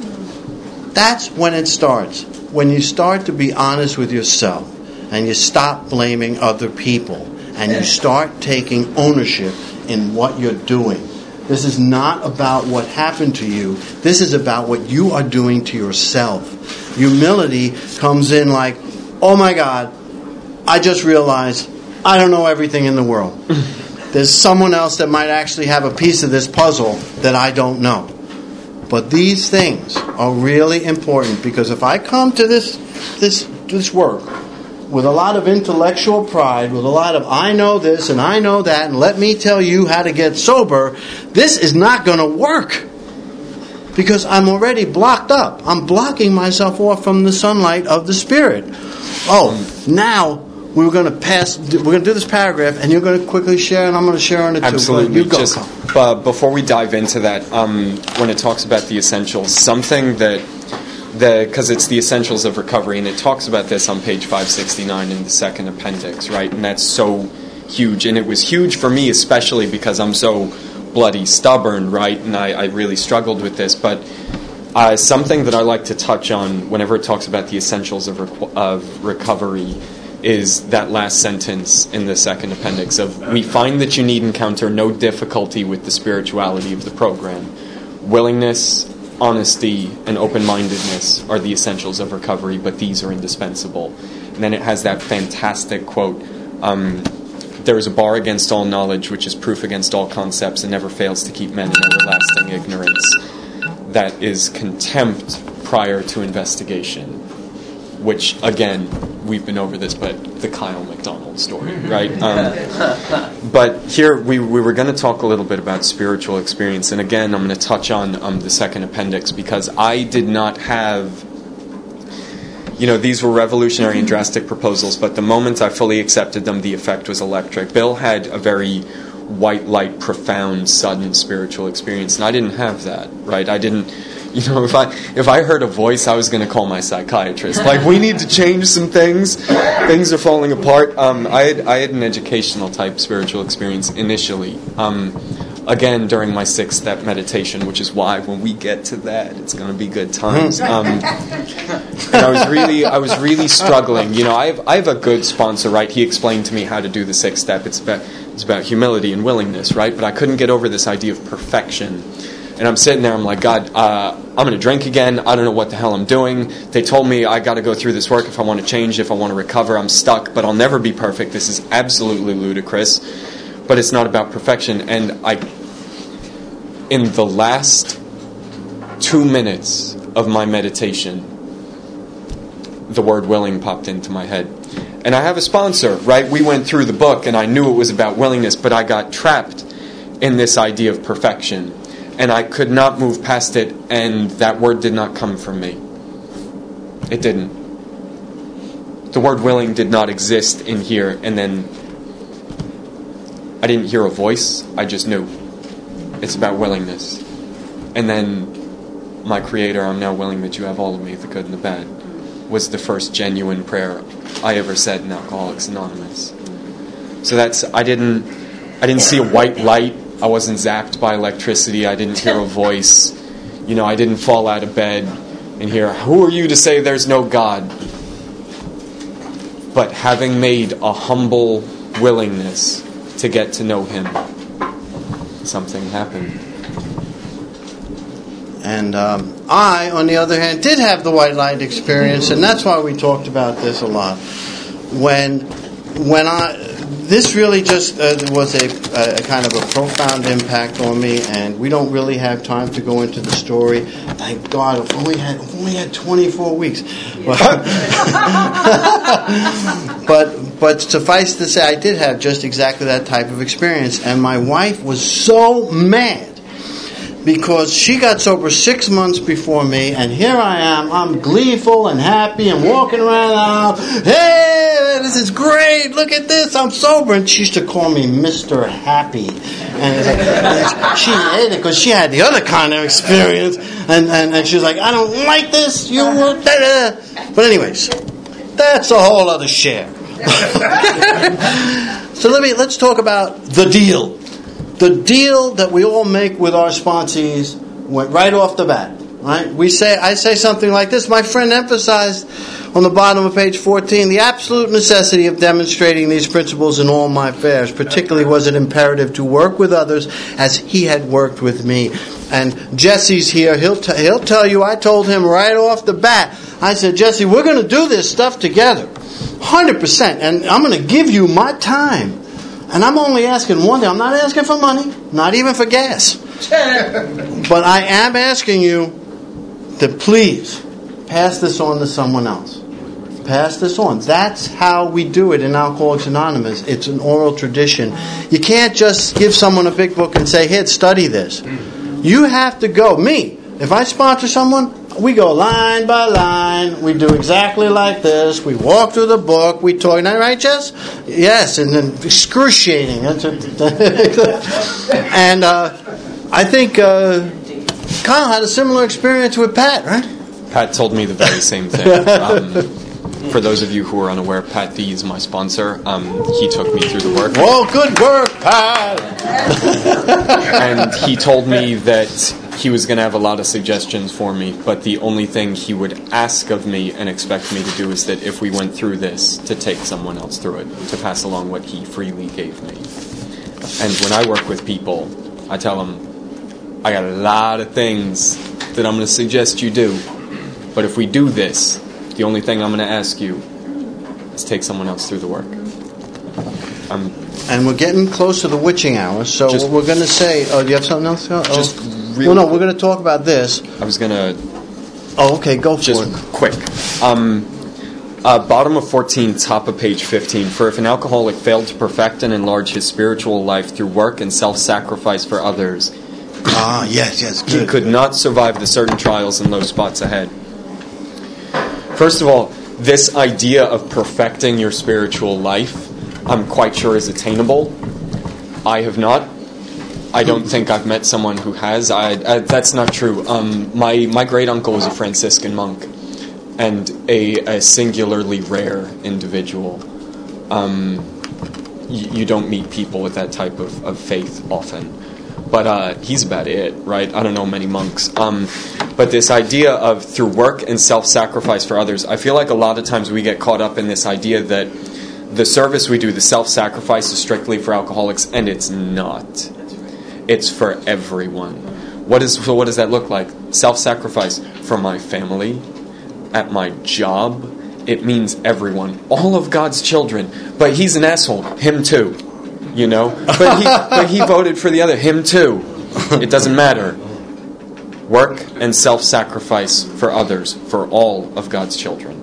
That's when it starts. When you start to be honest with yourself and you stop blaming other people and you start taking ownership in what you're doing. This is not about what happened to you. This is about what you are doing to yourself. Humility comes in like, oh my God, I just realized I don't know everything in the world. There's someone else that might actually have a piece of this puzzle that I don't know. But these things are really important because if I come to this this this work with a lot of intellectual pride, with a lot of I know this and I know that, and let me tell you how to get sober, this is not going to work because I'm already blocked up. I'm blocking myself off from the sunlight of the Spirit. Oh, now we're going to pass. We're going to do this paragraph, and you're going to quickly share, and I'm going to share on it too. Absolutely. You go. Just uh, before we dive into that, um, when it talks about the essentials, something that the because it's the essentials of recovery, and it talks about this on page five sixty-nine in the second appendix, right? And that's so huge, and it was huge for me, especially because I'm so bloody stubborn, right? And I, I really struggled with this, but. Uh, something that I like to touch on whenever it talks about the essentials of, rec- of recovery is that last sentence in the second appendix of, we find that you need encounter no difficulty with the spirituality of the program. Willingness, honesty, and open-mindedness are the essentials of recovery, but these are indispensable. And then it has that fantastic quote, um, there is a bar against all knowledge, which is proof against all concepts, and never fails to keep men in everlasting ignorance. That is contempt prior to investigation, which, again, we've been over this, but the Kyle MacDonald story, right? Um, but here, we, we were going to talk a little bit about spiritual experience, and again, I'm going to touch on um, the second appendix, because I did not have... You know, these were revolutionary and drastic proposals, but the moment I fully accepted them, the effect was electric. Bill had a very white light, profound, sudden spiritual experience, and I didn't have that, right? I didn't, you know, if I if I heard a voice, I was going to call my psychiatrist. Like, we need to change some things. Things are falling apart. Um, I had I had an educational type spiritual experience initially. Um, Again, during my sixth step meditation, which is why when we get to that, it's going to be good times. Um, and I was really, I was really struggling. You know, I have, I have a good sponsor, right? He explained to me how to do the sixth step. It's about, it's about humility and willingness, right? But I couldn't get over this idea of perfection. And I'm sitting there, I'm like, God, uh, I'm going to drink again. I don't know what the hell I'm doing. They told me I got to go through this work if I want to change, if I want to recover. I'm stuck, but I'll never be perfect. This is absolutely ludicrous. But it's not about perfection. And I, in the last two minutes of my meditation, the word willing popped into my head. And I have a sponsor, right? We went through the book and I knew it was about willingness, but I got trapped in this idea of perfection. And I could not move past it, and that word did not come from me. It didn't. The word willing did not exist in here, and then I didn't hear a voice, I just knew. It's about willingness. And then, my Creator, I'm now willing that you have all of me, the good and the bad, was the first genuine prayer I ever said in Alcoholics Anonymous. So that's, I didn't, I didn't see a white light, I wasn't zapped by electricity, I didn't hear a voice, you know, I didn't fall out of bed and hear, who are you to say there's no God? But having made a humble willingness to get to know Him, something happened. And um, I, on the other hand, did have the white light experience, and that's why we talked about this a lot. When, when I, this really just uh, was a, a kind of a profound impact on me, and we don't really have time to go into the story. Thank God, if only had, if only had twenty-four weeks. But, but but suffice to say, I did have just exactly that type of experience, and my wife was so mad because she got sober six months before me, and here I am, I'm gleeful and happy and walking around, hey, this is great, look at this, I'm sober. And she used to call me Mister Happy. And it's like, she hated it because she had the other kind of experience, and, and, and she was like, I don't like this, you will, da, da. But anyways, that's a whole other share. So let me, let's talk about the deal. The deal that we all make with our sponsees went right off the bat. Right? We say, I say something like this. My friend emphasized on the bottom of page fourteen the absolute necessity of demonstrating these principles in all my affairs. Particularly was it imperative to work with others as he had worked with me. And Jesse's here. He'll t- he'll tell you. I told him right off the bat. I said, Jesse, we're going to do this stuff together, one hundred percent, and I'm going to give you my time. And I'm only asking one thing. I'm not asking for money, not even for gas. But I am asking you to please pass this on to someone else. Pass this on. That's how we do it in Alcoholics Anonymous. It's an oral tradition. You can't just give someone a big book and say, here, study this. You have to go. Me, if I sponsor someone, we go line by line. We do exactly like this. We walk through the book. We talk. Isn't that right, Jess? Yes, and then excruciating. That's a, and uh, I think uh, Kyle had a similar experience with Pat, right? Pat told me the very same thing. Um, for those of you who are unaware, Pat D is my sponsor. Um, he took me through the work. Well, good work, Pat! And he told me that he was going to have a lot of suggestions for me, but the only thing he would ask of me and expect me to do is that if we went through this, to take someone else through it, to pass along what he freely gave me. And when I work with people, I tell them, I got a lot of things that I'm going to suggest you do, but if we do this, the only thing I'm going to ask you is take someone else through the work. I'm. And we're getting close to the witching hour, so Just- we're going to say. Oh, do you have something else? Oh. Just real- Well, no, we're going to talk about this. I was gonna Oh, okay, go for just it. quick. Um, uh, bottom of fourteen, top of page fifteen. For if an alcoholic failed to perfect and enlarge his spiritual life through work and self-sacrifice for others, Ah, yes, yes, he good. could not survive the certain trials and low spots ahead. First of all, this idea of perfecting your spiritual life, I'm quite sure is attainable. I have not. I don't think I've met someone who has. I, I, that's not true. Um, my my great uncle was a Franciscan monk, and a, a singularly rare individual. Um, you, you don't meet people with that type of, of faith often. But uh, he's about it, right? I don't know many monks. Um, but this idea of through work and self-sacrifice for others, I feel like a lot of times we get caught up in this idea that the service we do, the self-sacrifice, is strictly for alcoholics, and it's not. It's for everyone. What is so? What does that look like? Self-sacrifice for my family, at my job. It means everyone, all of God's children. But he's an asshole. Him too. You know, but he, but he voted for the other. Him too. It doesn't matter. Work and self-sacrifice for others, for all of God's children.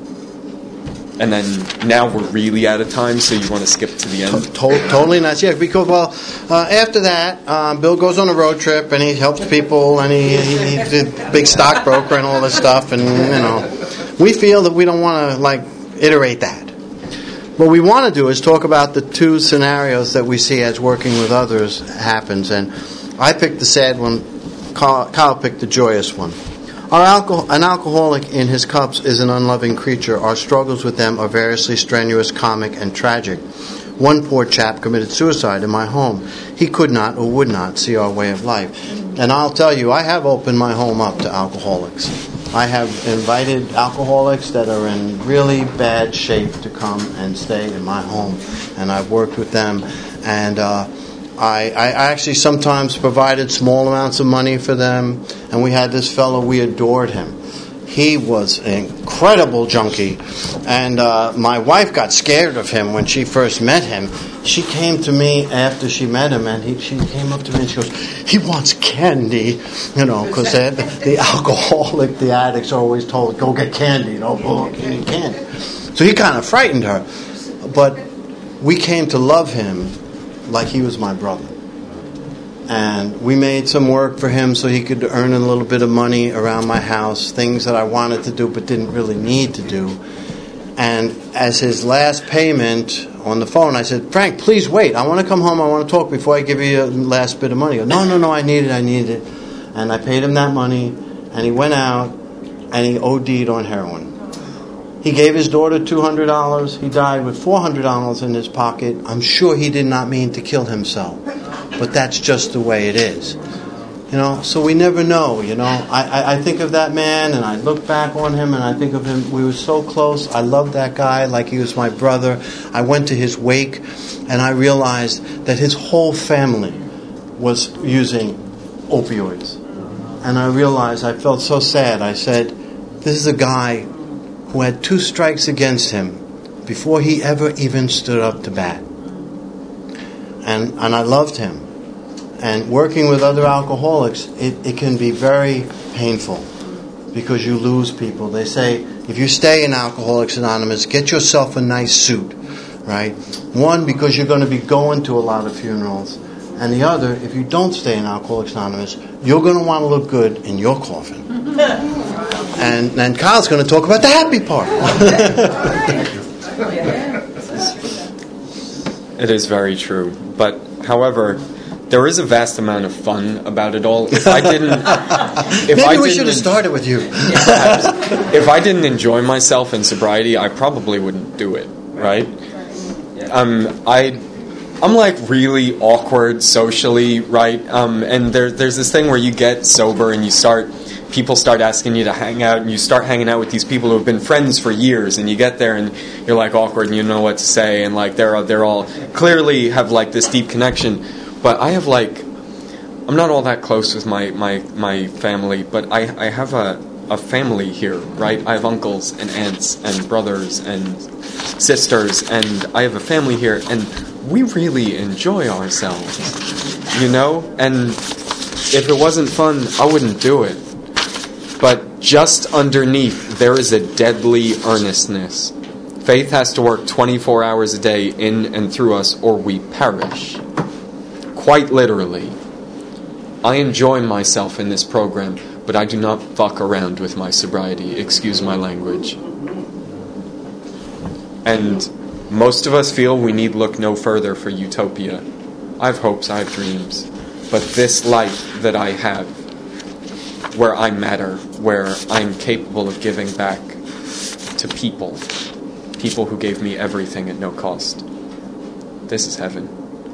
And then now we're really out of time, so you want to skip to the end? To- totally not. Yeah, because, well, uh, after that, um, Bill goes on a road trip, and he helps people, and he, he, he's a big stockbroker and all this stuff, and, you know, we feel that we don't want to, like, iterate that. What we want to do is talk about the two scenarios that we see as working with others happens, and I picked the sad one, Kyle, Kyle picked the joyous one. Our alcohol, an alcoholic in his cups is an unloving creature. Our struggles with them are variously strenuous, comic, and tragic. One poor chap committed suicide in my home. He could not or would not see our way of life. And I'll tell you, I have opened my home up to alcoholics. I have invited alcoholics that are in really bad shape to come and stay in my home. And I've worked with them. And uh, I, I actually sometimes provided small amounts of money for them. And we had this fellow, we adored him. He was an incredible junkie. And uh, my wife got scared of him when she first met him. She came to me after she met him, and he, she came up to me and she goes, he wants candy. You know, because the, the alcoholic, the addicts are always told, go get candy. Don't go get candy. So he kind of frightened her. But we came to love him like he was my brother. And we made some work for him so he could earn a little bit of money around my house, things that I wanted to do but didn't really need to do. And as his last payment on the phone, I said, Frank, please wait. I want to come home. I want to talk before I give you a last bit of money. He goes, no, no, no, I need it. I need it. And I paid him that money, and he went out, and he O D'd on heroin. He gave his daughter two hundred dollars. He died with four hundred dollars in his pocket. I'm sure he did not mean to kill himself. But that's just the way it is. You know, so we never know, you know. I, I, I think of that man, and I look back on him, and I think of him, we were so close. I loved that guy like he was my brother. I went to his wake, and I realized that his whole family was using opioids. And I realized, I felt so sad. I said, this is a guy who had two strikes against him before he ever even stood up to bat. And and I loved him. And working with other alcoholics, it, it can be very painful because you lose people. They say, if you stay in Alcoholics Anonymous, get yourself a nice suit, right? One, because you're going to be going to a lot of funerals. And the other, if you don't stay in Alcoholics Anonymous, you're going to want to look good in your coffin. and, and Kyle's going to talk about the happy part. It is very true. But, however, there is a vast amount of fun about it all. If I didn't, if Maybe I we didn't should have started with you. If I didn't enjoy myself in sobriety, I probably wouldn't do it. Right? Um, I, I'm like really awkward socially, right? Um, and there, there's this thing where you get sober and you start. People start asking you to hang out, and you start hanging out with these people who have been friends for years, and you get there and you're like awkward and you don't know what to say, and like they're they're all clearly have like this deep connection. But I have like, I'm not all that close with my, my, my family, but I, I have a, a family here, right? I have uncles and aunts and brothers and sisters, and I have a family here, and we really enjoy ourselves, you know? And if it wasn't fun, I wouldn't do it. But just underneath, there is a deadly earnestness. Faith has to work twenty-four hours a day in and through us, or we perish. Quite literally. I enjoy myself in this program, but I do not fuck around with my sobriety. Excuse my language. And most of us feel we need look no further for utopia. I have hopes, I have dreams. But this life that I have, where I matter, where I'm capable of giving back to people, people who gave me everything at no cost, this is heaven.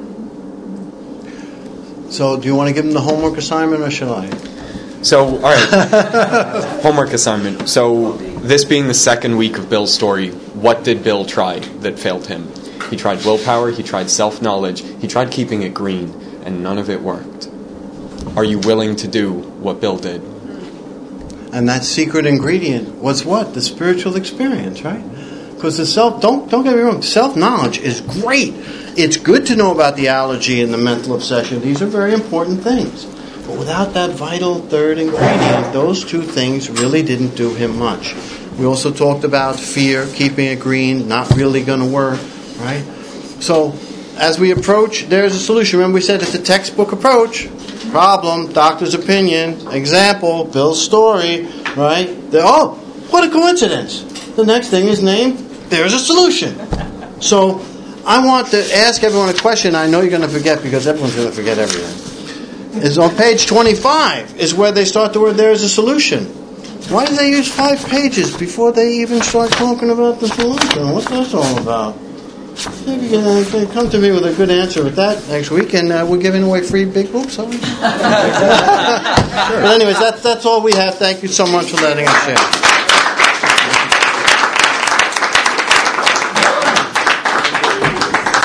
So, do you want to give them the homework assignment, or shall I? So, all right. Homework assignment. So, this being the second week of Bill's story, what did Bill try that failed him? He tried willpower, he tried self-knowledge, he tried keeping it green, and none of it worked. Are you willing to do what Bill did? And that secret ingredient was what? The spiritual experience, right? Because the self, don't don't get me wrong, self-knowledge is great. It's good to know about the allergy and the mental obsession. These are very important things. But without that vital third ingredient, those two things really didn't do him much. We also talked about fear, keeping it green, not really going to work, right? So, as we approach, there's a solution. Remember we said it's a textbook approach. Problem, doctor's opinion, example, Bill's story, right? They're, oh, what a coincidence. The next thing is named, there's a solution. So, I want to ask everyone a question. I know you're going to forget because everyone's going to forget everything. Is on page twenty-five is where they start the word there's a solution. Why do they use five pages before they even start talking about the solution? What's that all about? Maybe you can uh, come to me with a good answer with that next week, and uh, we're giving away free big books. But anyways, that's, that's all we have. Thank you so much for letting us share.